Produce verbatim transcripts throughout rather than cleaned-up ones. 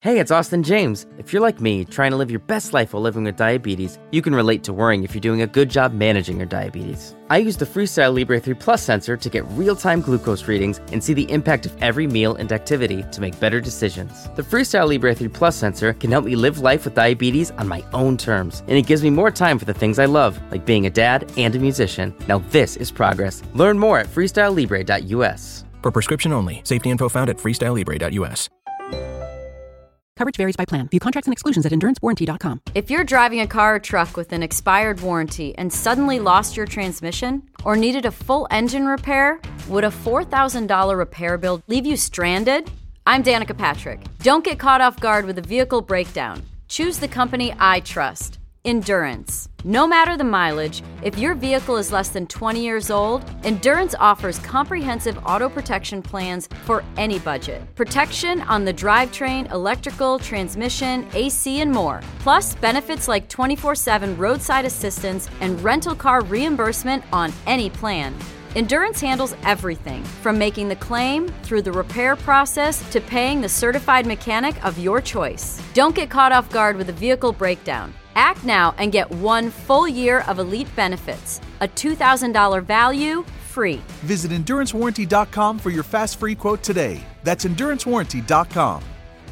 Hey, it's Austin James. If you're like me, trying to live your best life while living with diabetes, you can relate to worrying if you're doing a good job managing your diabetes. I use the Freestyle Libre three Plus sensor to get real-time glucose readings and see the impact of every meal and activity to make better decisions. The Freestyle Libre three Plus sensor can help me live life with diabetes on my own terms, and it gives me more time for the things I love, like being a dad and a musician. Now this is progress. Learn more at freestyle libre dot u s. For prescription only. Safety info found at freestyle libre dot u s. Coverage varies by plan. View contracts and exclusions at endurance warranty dot com. If you're driving a car or truck with an expired warranty and suddenly lost your transmission or needed a full engine repair, would a four thousand dollars repair bill leave you stranded? I'm Danica Patrick. Don't get caught off guard with a vehicle breakdown. Choose the company I trust, Endurance. No matter the mileage, if your vehicle is less than twenty years old, Endurance offers comprehensive auto protection plans for any budget. Protection on the drivetrain, electrical, transmission, A C, and more. Plus, benefits like twenty-four seven roadside assistance and rental car reimbursement on any plan. Endurance handles everything, from making the claim through the repair process to paying the certified mechanic of your choice. Don't get caught off guard with a vehicle breakdown. Act now and get one full year of elite benefits. A two thousand dollars value, free. Visit endurance warranty dot com for your fast free quote today. That's endurance warranty dot com.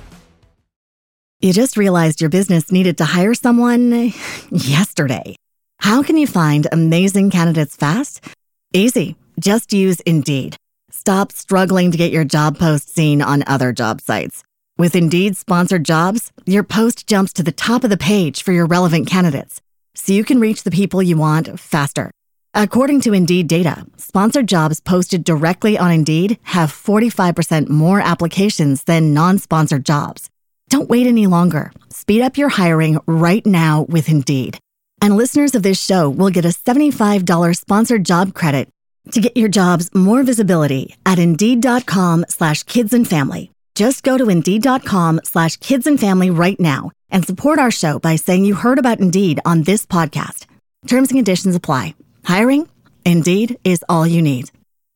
You just realized your business needed to hire someone yesterday. How can you find amazing candidates fast? Easy. Just use Indeed. Stop struggling to get your job post seen on other job sites. With Indeed sponsored jobs, your post jumps to the top of the page for your relevant candidates, so you can reach the people you want faster. According to Indeed data, sponsored jobs posted directly on Indeed have forty-five percent more applications than non-sponsored jobs. Don't wait any longer. Speed up your hiring right now with Indeed. And listeners of this show will get a seventy-five dollars sponsored job credit to get your jobs more visibility at Indeed.com slash kids and family. Just go to Indeed.com slash kids and family right now and support our show by saying you heard about Indeed on this podcast. Terms and conditions apply. Hiring? Indeed is all you need.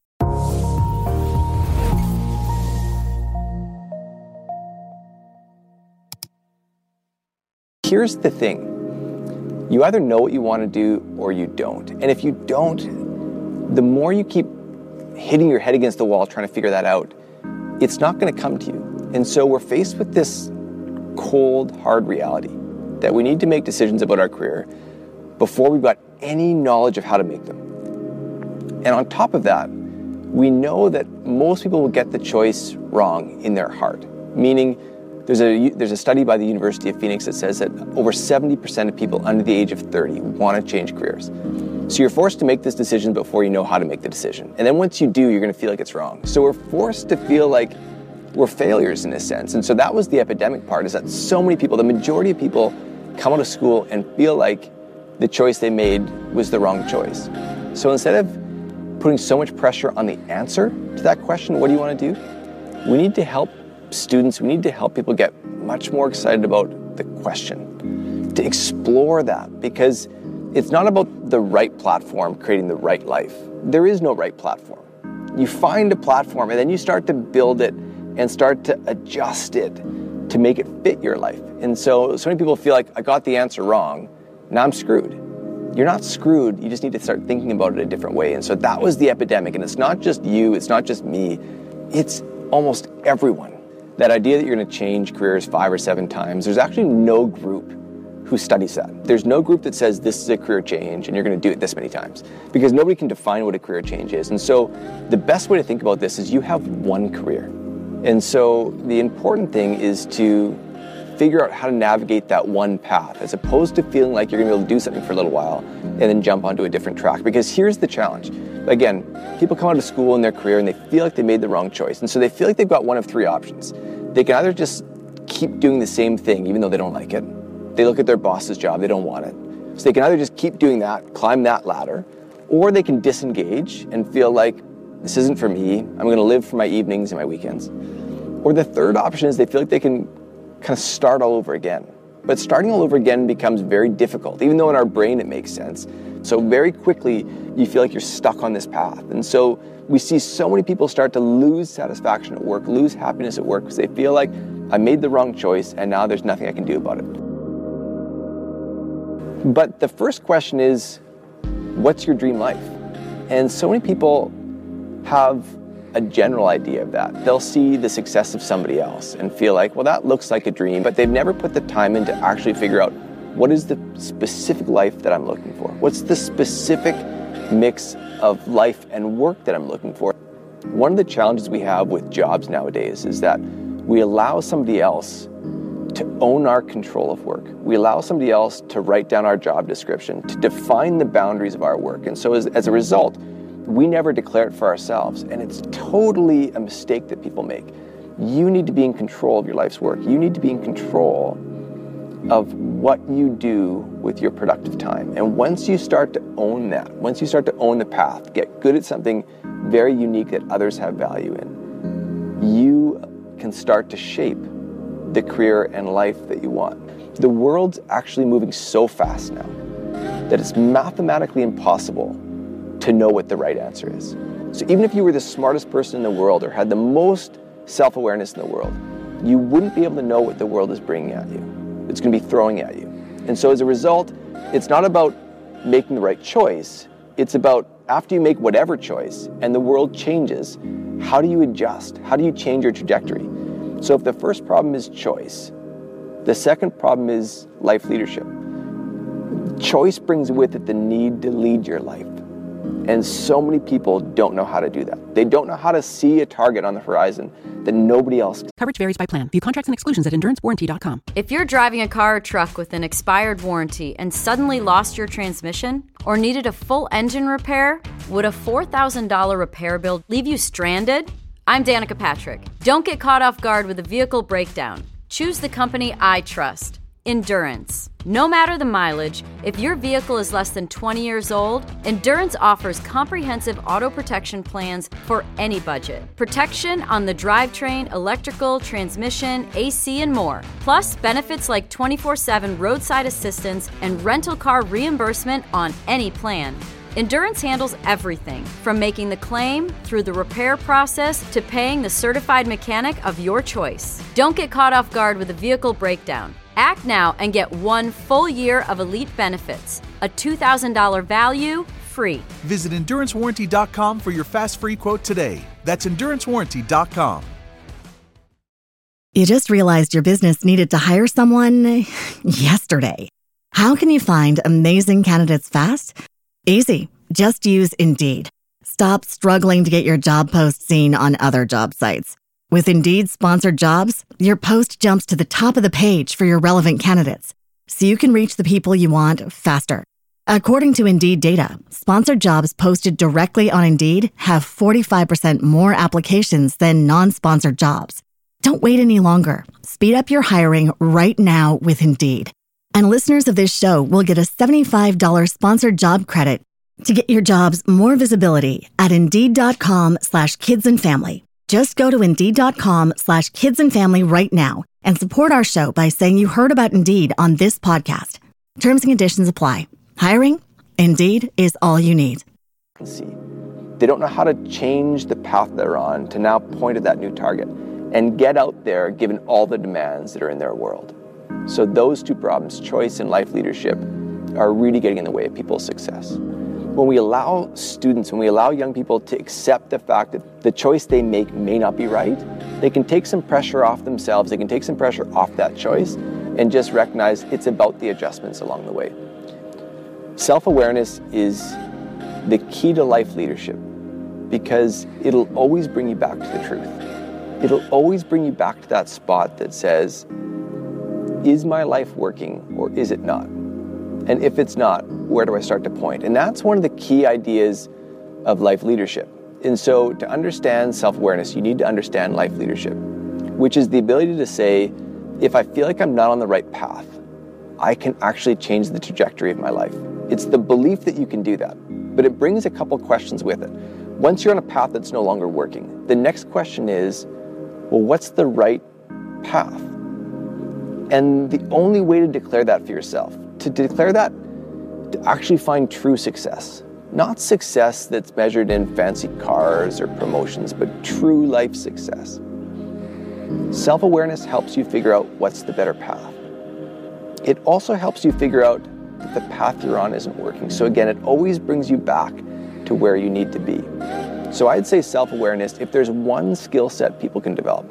Here's the thing. You either know what you want to do or you don't. And if you don't, the more you keep hitting your head against the wall trying to figure that out, it's not going to come to you. And so we're faced with this cold, hard reality that we need to make decisions about our career before we've got any knowledge of how to make them. And on top of that, we know that most people will get the choice wrong in their heart, meaning there's a, there's a study by the University of Phoenix that says that over seventy percent of people under the age of thirty want to change careers. So you're forced to make this decision before you know how to make the decision. And then once you do, you're going to feel like it's wrong. So we're forced to feel like we're failures in a sense. And so that was the epidemic part, is that so many people, the majority of people, come out of school and feel like the choice they made was the wrong choice. So instead of putting so much pressure on the answer to that question, what do you want to do? We need to help students, we need to help people get much more excited about the question, to explore that, because it's not about the right platform creating the right life. There is no right platform. You find a platform and then you start to build it and start to adjust it to make it fit your life. And so, so many people feel like, I got the answer wrong, now I'm screwed. You're not screwed, you just need to start thinking about it a different way. And so that was the epidemic. And it's not just you, it's not just me, it's almost everyone. That idea that you're gonna change careers five or seven times, there's actually no group who studies that. There's no group that says this is a career change and you're going to do it this many times, because nobody can define what a career change is. And so the best way to think about this is you have one career. And so the important thing is to figure out how to navigate that one path, as opposed to feeling like you're going to be able to do something for a little while and then jump onto a different track. Because here's the challenge. Again, people come out of school in their career and they feel like they made the wrong choice. And so they feel like they've got one of three options. They can either just keep doing the same thing even though they don't like it. They look at their boss's job, they don't want it. So they can either just keep doing that, climb that ladder, or they can disengage and feel like, this isn't for me, I'm gonna live for my evenings and my weekends. Or the third option is they feel like they can kind of start all over again. But starting all over again becomes very difficult, even though in our brain it makes sense. So very quickly, you feel like you're stuck on this path. And so we see so many people start to lose satisfaction at work, lose happiness at work, because they feel like I made the wrong choice, and now there's nothing I can do about it. But the first question is, what's your dream life? And so many people have a general idea of that. They'll see the success of somebody else and feel like, well, that looks like a dream, but they've never put the time in to actually figure out what is the specific life that I'm looking for? What's the specific mix of life and work that I'm looking for? One of the challenges we have with jobs nowadays is that we allow somebody else to own our control of work. We allow somebody else to write down our job description, to define the boundaries of our work. And so as, as a result, we never declare it for ourselves. And it's totally a mistake that people make. You need to be in control of your life's work. You need to be in control of what you do with your productive time. And once you start to own that, once you start to own the path, get good at something very unique that others have value in, you can start to shape the career and life that you want. The world's actually moving so fast now that it's mathematically impossible to know what the right answer is. So even if you were the smartest person in the world or had the most self-awareness in the world, you wouldn't be able to know what the world is bringing at you. It's going to be throwing at you. And so as a result, it's not about making the right choice. It's about after you make whatever choice and the world changes, how do you adjust? How do you change your trajectory? So if the first problem is choice, the second problem is life leadership. Choice brings with it the need to lead your life. And so many people don't know how to do that. They don't know how to see a target on the horizon that nobody else can. Coverage varies by plan. View contracts and exclusions at endurance warranty dot com. If you're driving a car or truck with an expired warranty and suddenly lost your transmission or needed a full engine repair, would a four thousand dollars repair bill leave you stranded? I'm Danica Patrick. Don't get caught off guard with a vehicle breakdown. Choose the company I trust. Endurance. No matter the mileage, if your vehicle is less than twenty years old, Endurance offers comprehensive auto protection plans for any budget. Protection on the drivetrain, electrical, transmission, A C, and more. Plus, benefits like twenty-four seven roadside assistance and rental car reimbursement on any plan. Endurance handles everything, from making the claim through the repair process to paying the certified mechanic of your choice. Don't get caught off guard with a vehicle breakdown. Act now and get one full year of elite benefits. A two thousand dollars value, free. Visit endurance warranty dot com for your fast free quote today. That's endurance warranty dot com. You just realized your business needed to hire someone yesterday. How can you find amazing candidates fast? Easy. Just use Indeed. Stop struggling to get your job post seen on other job sites. With Indeed sponsored jobs, your post jumps to the top of the page for your relevant candidates, so you can reach the people you want faster. According to Indeed data, sponsored jobs posted directly on Indeed have forty-five percent more applications than non-sponsored jobs. Don't wait any longer. Speed up your hiring right now with Indeed. And listeners of this show will get a seventy-five dollars sponsored job credit to get your jobs more visibility at Indeed.com slash kids and family. Just go to Indeed.com slash kids and family right now and support our show by saying you heard about Indeed on this podcast. Terms and conditions apply. Hiring? Indeed is all you need. See, they don't know how to change the path they're on to now point at that new target and get out there given all the demands that are in their world. So those two problems, choice and life leadership, are really getting in the way of people's success. When we allow students, when we allow young people to accept the fact that the choice they make may not be right, they can take some pressure off themselves, they can take some pressure off that choice, and just recognize it's about the adjustments along the way. Self-awareness is the key to life leadership because it'll always bring you back to the truth. It'll always bring you back to that spot that says, is my life working or is it not? And if it's not, where do I start to point? And that's one of the key ideas of life leadership. And so to understand self-awareness, you need to understand life leadership, which is the ability to say, if I feel like I'm not on the right path, I can actually change the trajectory of my life. It's the belief that you can do that, but it brings a couple questions with it. Once you're on a path that's no longer working, the next question is, well, what's the right path? And the only way to declare that for yourself, to declare that, to actually find true success, not success that's measured in fancy cars or promotions, but true life success, Self-awareness helps you figure out what's the better path. It also helps you figure out that the path you're on isn't working. So again, it always brings you back to where you need to be. So I'd say self-awareness, if there's one skill set people can develop,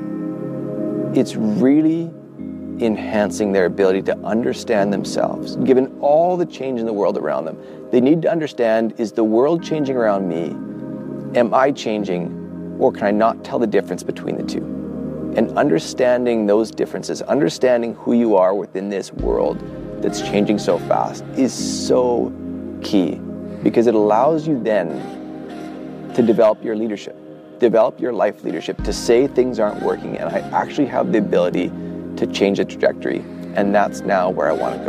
it's really enhancing their ability to understand themselves. Given all the change in the world around them, they need to understand, is the world changing around me? Am I changing? Or can I not tell the difference between the two? And understanding those differences, understanding who you are within this world that's changing so fast is so key, because it allows you then to develop your leadership, develop your life leadership, to say things aren't working and I actually have the ability to change the trajectory, and that's now where I want to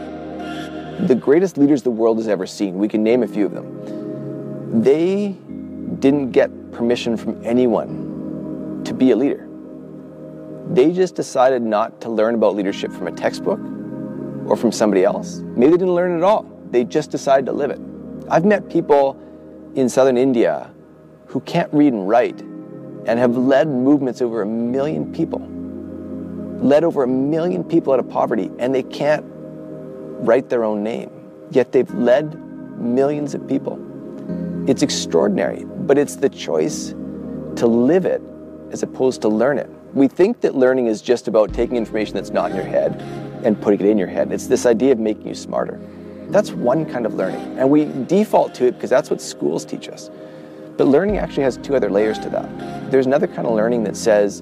go. The greatest leaders the world has ever seen, we can name a few of them, they didn't get permission from anyone to be a leader. They just decided not to learn about leadership from a textbook or from somebody else. Maybe they didn't learn it at all. They just decided to live it. I've met people in southern India who can't read and write and have led movements over a million people. Led over a million people out of poverty, and they can't write their own name. Yet they've led millions of people. It's extraordinary, but it's the choice to live it as opposed to learn it. We think that learning is just about taking information that's not in your head and putting it in your head. It's this idea of making you smarter. That's one kind of learning, and we default to it because that's what schools teach us. But learning actually has two other layers to that. There's another kind of learning that says,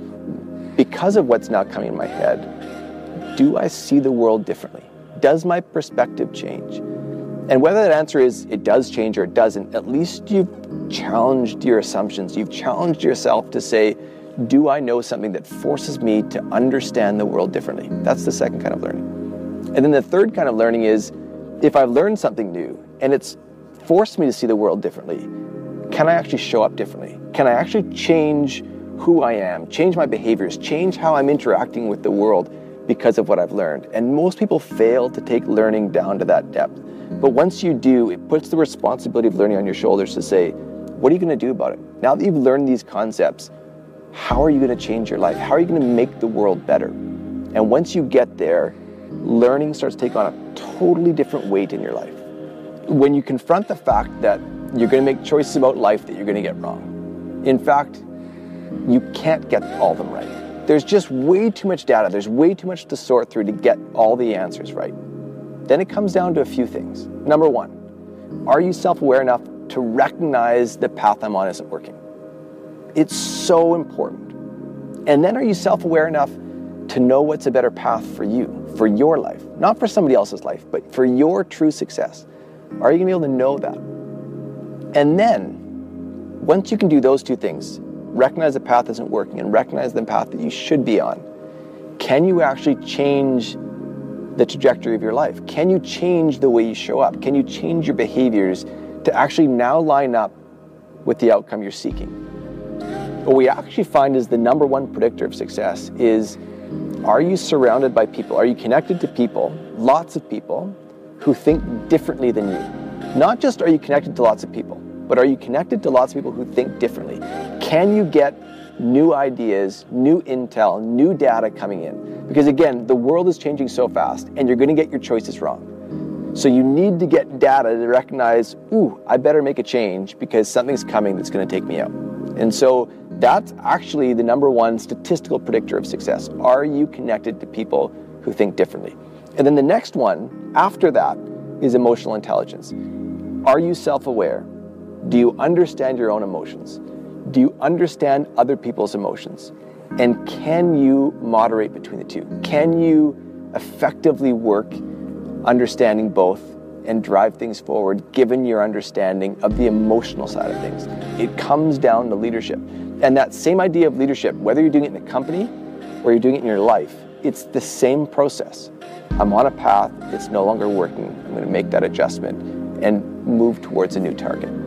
because of what's now coming in my head, do I see the world differently? Does my perspective change? And whether that answer is it does change or it doesn't, at least you've challenged your assumptions. You've challenged yourself to say, do I know something that forces me to understand the world differently? That's the second kind of learning. And then the third kind of learning is, if I've learned something new and it's forced me to see the world differently, can I actually show up differently? Can I actually change who I am, change my behaviors, change how I'm interacting with the world because of what I've learned? And most people fail to take learning down to that depth. But once you do, it puts the responsibility of learning on your shoulders to say, what are you going to do about it? Now that you've learned these concepts, how are you going to change your life? How are you going to make the world better? And once you get there, learning starts to take on a totally different weight in your life. When you confront the fact that you're going to make choices about life that you're going to get wrong. In fact, you can't get all of them right. There's just way too much data. There's way too much to sort through to get all the answers right. Then it comes down to a few things. Number one, are you self-aware enough to recognize the path I'm on isn't working? It's so important. And then are you self-aware enough to know what's a better path for you, for your life? Not for somebody else's life, but for your true success. Are you going to be able to know that? And then, once you can do those two things, recognize the path isn't working and recognize the path that you should be on, can you actually change the trajectory of your life? Can you change the way you show up? Can you change your behaviors to actually now line up with the outcome you're seeking? What we actually find is the number one predictor of success is, are you surrounded by people? Are you connected to people, lots of people, who think differently than you? Not just are you connected to lots of people, but are you connected to lots of people who think differently? Can you get new ideas, new intel, new data coming in? Because again, the world is changing so fast and you're going to get your choices wrong. So you need to get data to recognize, ooh, I better make a change because something's coming that's going to take me out. And so that's actually the number one statistical predictor of success. Are you connected to people who think differently? And then the next one after that is emotional intelligence. Are you self-aware? Do you understand your own emotions? Do you understand other people's emotions? And can you moderate between the two? Can you effectively work understanding both and drive things forward given your understanding of the emotional side of things? It comes down to leadership. And that same idea of leadership, whether you're doing it in a company or you're doing it in your life, it's the same process. I'm on a path, it's no longer working. I'm going to make that adjustment and move towards a new target.